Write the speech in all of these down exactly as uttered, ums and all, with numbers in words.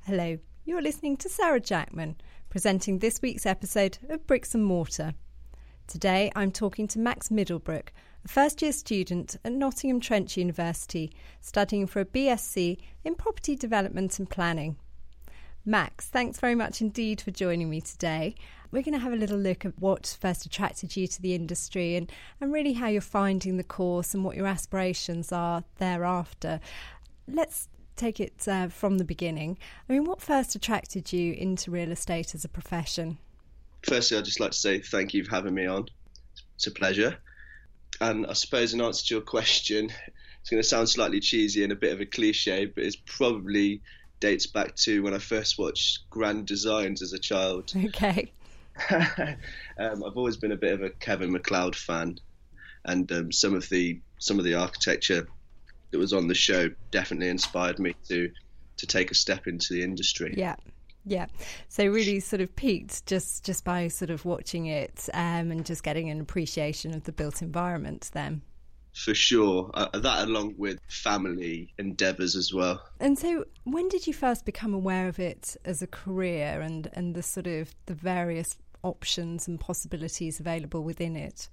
Hello, you're listening to Sarah Jackman, presenting this week's episode of Bricks and Mortar. Today I'm talking to Max Middlebrook, a first-year student at Nottingham Trent University, studying for a B S c in Property Development and Planning. Max, thanks very much indeed for joining me today. We're going to have a little look at what first attracted you to the industry and, and really how you're finding the course and what your aspirations are thereafter. Let's take it uh, from the beginning. I mean, what first attracted you into real estate as a profession? Firstly, I'd just like to say thank you for having me on. It's a pleasure. And I suppose in answer to your question, it's going to sound slightly cheesy and a bit of a cliche, but it's probably dates back to when I first watched Grand Designs as a child. Okay. um, I've always been a bit of a Kevin MacLeod fan, and um, some of the some of the architecture that was on the show definitely inspired me to to take a step into the industry. Yeah. Yeah, so really sort of peaked just, just by sort of watching it um, and just getting an appreciation of the built environment then. For sure, uh, that along with family endeavours as well. And so when did you first become aware of it as a career and, and the sort of the various options and possibilities available within it?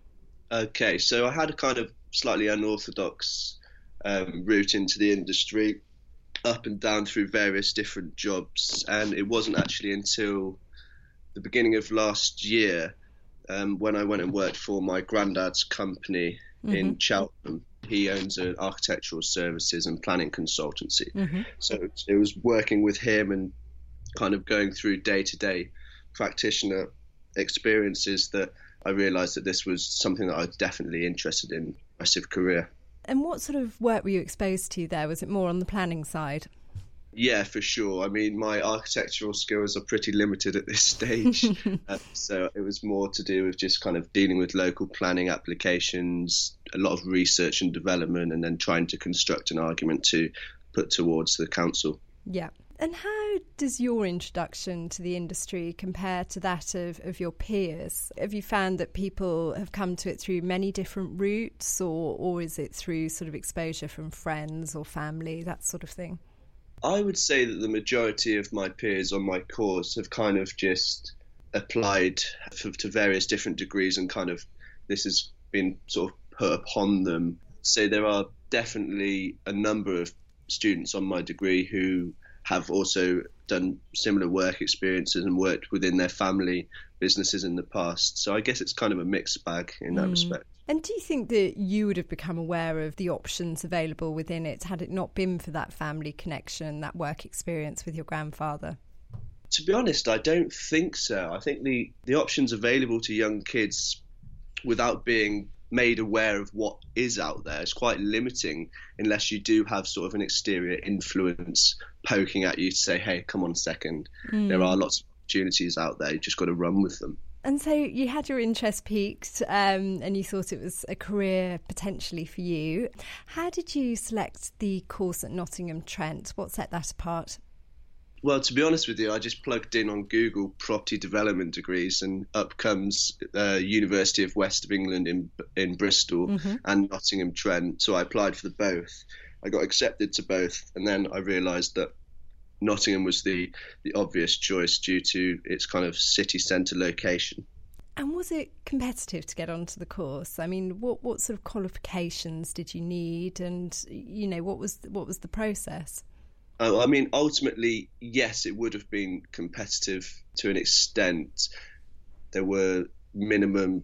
Okay, so I had a kind of slightly unorthodox um, route into the industry, up and down through various different jobs, and it wasn't actually until the beginning of last year um, when I went and worked for my granddad's company mm-hmm. in Cheltenham. He owns an architectural services and planning consultancy. Mm-hmm. So it was working with him and kind of going through day-to-day practitioner experiences that I realised that this was something that I was definitely interested in, a massive career. And what sort of work were you exposed to there? Was it more on the planning side? Yeah, for sure. I mean, my architectural skills are pretty limited at this stage. uh, so it was more to do with just kind of dealing with local planning applications, a lot of research and development, and then trying to construct an argument to put towards the council. Yeah. And how does your introduction to the industry compare to that of, of your peers? Have you found that people have come to it through many different routes, or, or is it through sort of exposure from friends or family, that sort of thing? I would say that the majority of my peers on my course have kind of just applied for, to various different degrees, and kind of this has been sort of put upon them. So there are definitely a number of students on my degree who have also done similar work experiences and worked within their family businesses in the past. So I guess it's kind of a mixed bag in that mm. respect. And do you think that you would have become aware of the options available within it had it not been for that family connection, that work experience with your grandfather? To be honest, I don't think so. I think the, the options available to young kids without being made aware of what is out there is quite limiting unless you do have sort of an exterior influence poking at you to say, hey, come on a second. Mm. There are lots of opportunities out there. You just got to run with them. And so you had your interest piqued um, and you thought it was a career potentially for you. How did you select the course at Nottingham Trent? What set that apart? Well, to be honest with you, I just plugged in on Google property development degrees, and up comes uh, University of West of England in in Bristol mm-hmm. and Nottingham Trent. So I applied for the both. I got accepted to both, and then I realised that Nottingham was the, the obvious choice due to its kind of city centre location. And was it competitive to get onto the course? I mean, what what sort of qualifications did you need, and you know, what was what was the process? Uh, I mean, ultimately, yes, it would have been competitive to an extent. There were minimum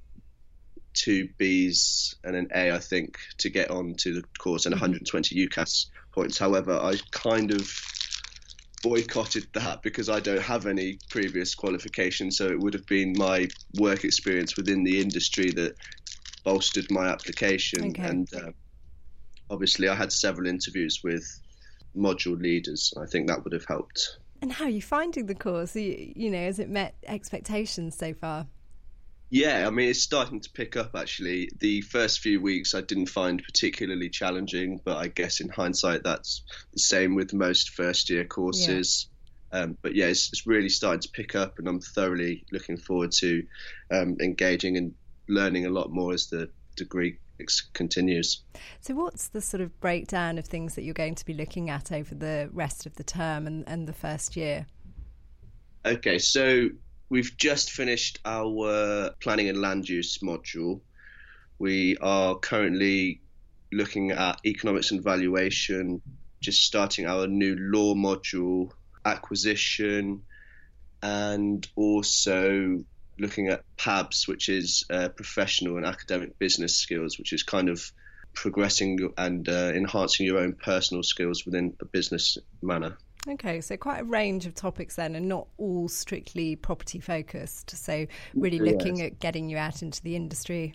two Bs and an A, I think, to get onto the course, and one hundred twenty UCAS points. However, I kind of boycotted that because I don't have any previous qualifications, so it would have been my work experience within the industry that bolstered my application. Okay. And uh, obviously, I had several interviews with module leaders. I think that would have helped. And how are you finding the course? You, you know, has it met expectations so far? Yeah, I mean, it's starting to pick up, actually. The first few weeks I didn't find particularly challenging, but I guess in hindsight that's the same with most first-year courses. Yeah. Um, but yeah, it's, it's really starting to pick up, and I'm thoroughly looking forward to um, engaging and learning a lot more as the degree continues. So what's the sort of breakdown of things that you're going to be looking at over the rest of the term and, and the first year? Okay, so we've just finished our planning and land use module. We are currently looking at economics and valuation, just starting our new law module, acquisition, and also looking at P A B S, which is uh, professional and academic business skills, which is kind of progressing and uh, enhancing your own personal skills within a business manner. Okay, so quite a range of topics then, and not all strictly property focused. So really looking yes. at getting you out into the industry.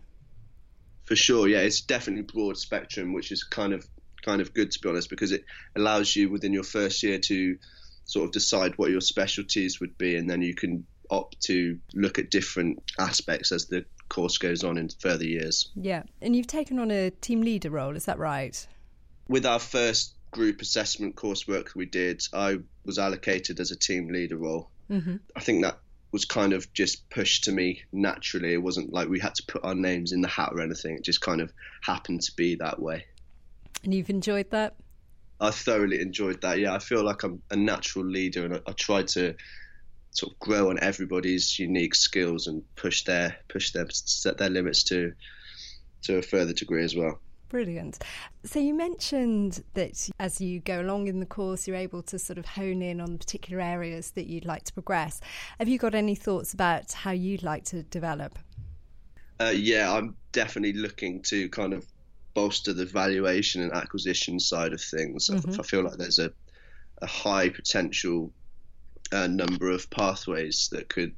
For sure, yeah, it's definitely broad spectrum, which is kind of kind of good, to be honest, because it allows you within your first year to sort of decide what your specialties would be, and then you can opt to look at different aspects as the course goes on in further years. Yeah, and you've taken on a team leader role, is that right? With our first group assessment coursework we did, I was allocated as a team leader role. Mm-hmm. I think that was kind of just pushed to me naturally. It wasn't like we had to put our names in the hat or anything. It just kind of happened to be that way. And you've enjoyed that? I thoroughly enjoyed that. Yeah, I feel like I'm a natural leader, and I, I try to sort of grow on everybody's unique skills and push their push their set their limits to to a further degree as well. Brilliant. So you mentioned that as you go along in the course, you're able to sort of hone in on particular areas that you'd like to progress. Have you got any thoughts about how you'd like to develop? Uh, yeah, I'm definitely looking to kind of bolster the valuation and acquisition side of things. Mm-hmm. I feel like there's a, a high potential uh, number of pathways that could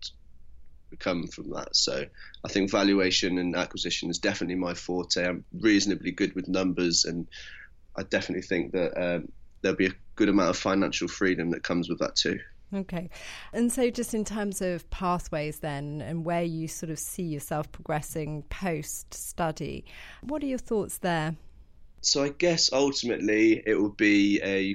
come from that. So I think valuation and acquisition is definitely my forte. I'm reasonably good with numbers, and I definitely think that um, there'll be a good amount of financial freedom that comes with that too. Okay. And so just in terms of pathways then, and where you sort of see yourself progressing post-study, what are your thoughts there? So I guess ultimately it will be a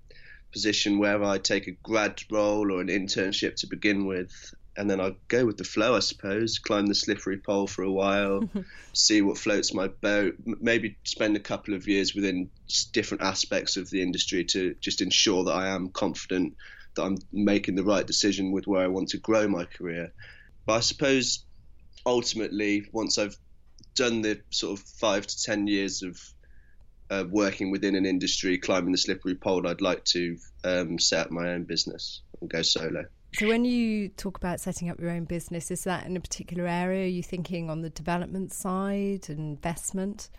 position where I take a grad role or an internship to begin with, and then I'll go with the flow, I suppose, climb the slippery pole for a while, see what floats my boat, maybe spend a couple of years within different aspects of the industry to just ensure that I am confident that I'm making the right decision with where I want to grow my career. But I suppose ultimately, once I've done the sort of five to ten years of uh, working within an industry, climbing the slippery pole, I'd like to um, set up my own business and go solo. So when you talk about setting up your own business, is that in a particular area? Are you thinking on the development side, investment?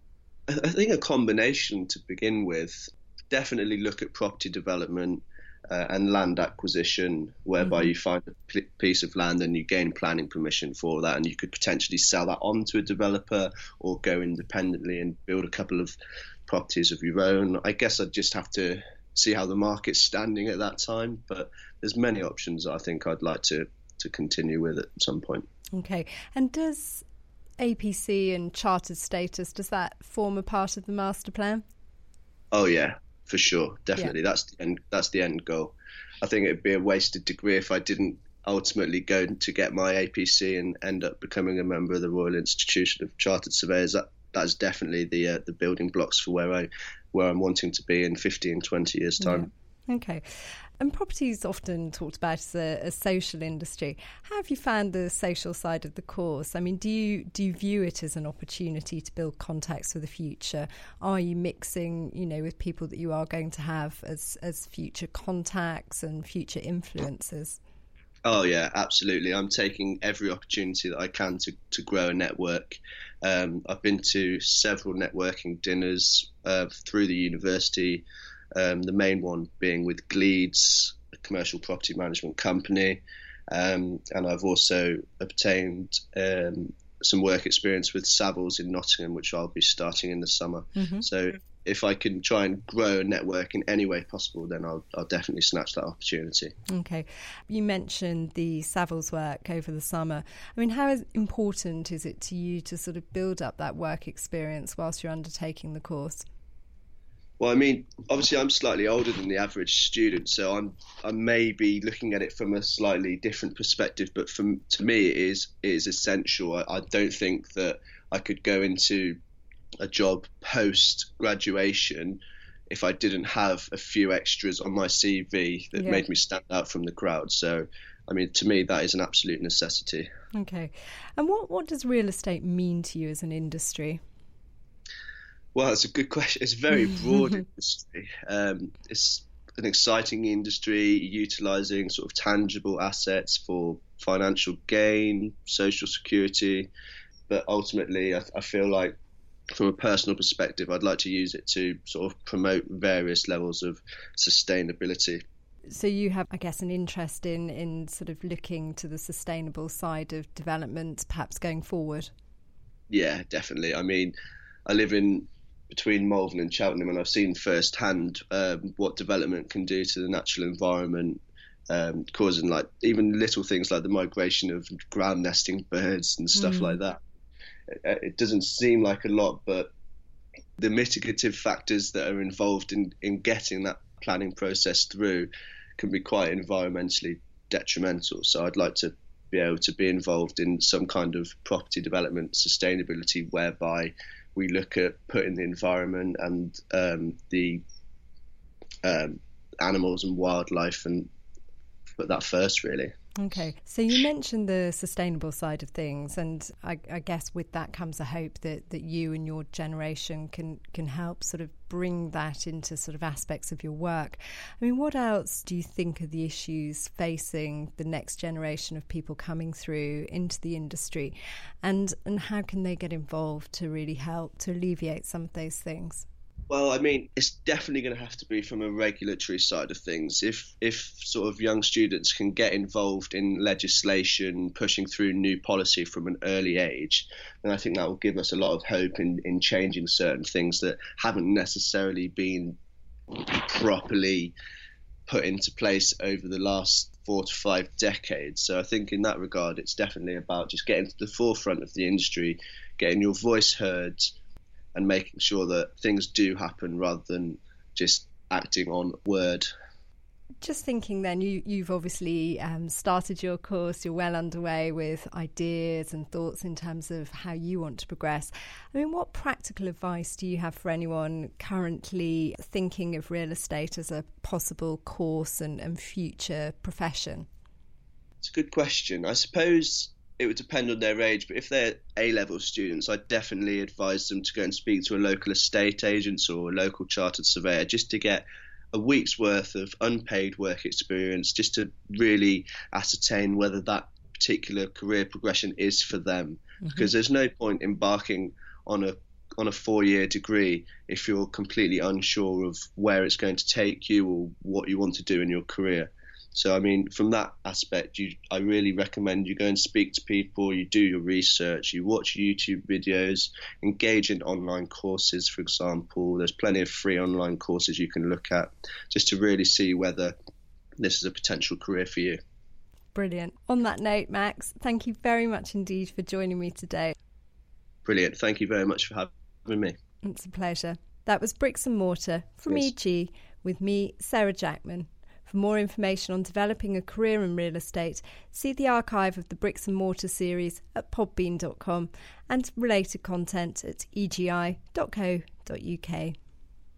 I think a combination to begin with. Definitely look at property development uh, and land acquisition, whereby mm-hmm. you find a p- piece of land and you gain planning permission for that, and you could potentially sell that on to a developer or go independently and build a couple of properties of your own. I guess I'd just have to see how the market's standing at that time, but there's many options I think I'd like to to continue with at some point. Okay. And does A P C and chartered status, does that form a part of the master plan? Oh yeah, for sure, definitely. Yeah. That's the end, that's the end goal. I think it'd be a wasted degree if I didn't ultimately go to get my A P C and end up becoming a member of the Royal Institution of Chartered Surveyors. That that's definitely the uh, the building blocks for where I where I'm wanting to be in fifteen, twenty years time. Yeah. Okay. And property is often talked about as a, a social industry. How have you found the social side of the course? I mean, do you do you view it as an opportunity to build contacts for the future? Are you mixing, you know, with people that you are going to have as as future contacts and future influencers? Oh yeah, absolutely. I'm taking every opportunity that I can to, to grow a network. Um, I've been to several networking dinners uh, through the university, um, the main one being with Gleeds, a commercial property management company. Um, and I've also obtained um, some work experience with Savills in Nottingham, which I'll be starting in the summer. Mm-hmm. So if I can try and grow a network in any way possible, then I'll, I'll definitely snatch that opportunity. Okay. You mentioned the Savills work over the summer. I mean, how is, important is it to you to sort of build up that work experience whilst you're undertaking the course? Well, I mean, obviously I'm slightly older than the average student, so I'm I may be looking at it from a slightly different perspective, but from to me it is it is essential. I, I don't think that I could go into a job post graduation if I didn't have a few extras on my C V that Yeah. made me stand out from the crowd. So, I mean, to me, that is an absolute necessity. Okay. And what, what does real estate mean to you as an industry? Well, that's a good question. It's a very broad industry. Um, it's an exciting industry, utilising sort of tangible assets for financial gain, social security. But ultimately, I, I feel like from a personal perspective, I'd like to use it to sort of promote various levels of sustainability. So you have, I guess, an interest in, in sort of looking to the sustainable side of development, perhaps going forward? Yeah, definitely. I mean, I live in between Malvern and Cheltenham, and I've seen firsthand um, what development can do to the natural environment, um, causing like even little things like the migration of ground nesting birds and stuff Mm. like that. It, it doesn't seem like a lot, but the mitigative factors that are involved in, in getting that planning process through can be quite environmentally detrimental. So I'd like to be able to be involved in some kind of property development sustainability whereby we look at putting the environment and um, the um, animals and wildlife and put that first, really. Okay, so you mentioned the sustainable side of things, and I, I guess with that comes a hope that, that you and your generation can, can help sort of bring that into sort of aspects of your work. I mean, what else do you think are the issues facing the next generation of people coming through into the industry, and, and how can they get involved to really help to alleviate some of those things? Well, I mean, it's definitely going to have to be from a regulatory side of things. If if sort of young students can get involved in legislation, pushing through new policy from an early age, then I think that will give us a lot of hope in, in changing certain things that haven't necessarily been properly put into place over the last four to five decades. So I think in that regard, it's definitely about just getting to the forefront of the industry, getting your voice heard, and making sure that things do happen rather than just acting on word. Just thinking then, you, you've obviously um, started your course, you're well underway with ideas and thoughts in terms of how you want to progress. I mean, what practical advice do you have for anyone currently thinking of real estate as a possible course and, and future profession? It's a good question. I suppose it would depend on their age, but if they're A-level students, I'd definitely advise them to go and speak to a local estate agent or a local chartered surveyor just to get a week's worth of unpaid work experience, just to really ascertain whether that particular career progression is for them. Mm-hmm. Because there's no point embarking on a on a four-year degree if you're completely unsure of where it's going to take you or what you want to do in your career. So, I mean, from that aspect, you, I really recommend you go and speak to people, you do your research, you watch YouTube videos, engage in online courses, for example. There's plenty of free online courses you can look at just to really see whether this is a potential career for you. Brilliant. On that note, Max, thank you very much indeed for joining me today. Brilliant. Thank you very much for having me. It's a pleasure. That was Bricks and Mortar from yes. E G with me, Sarah Jackman. For more information on developing a career in real estate, see the archive of the Bricks and Mortar series at podbean dot com and related content at e g i dot co dot u k.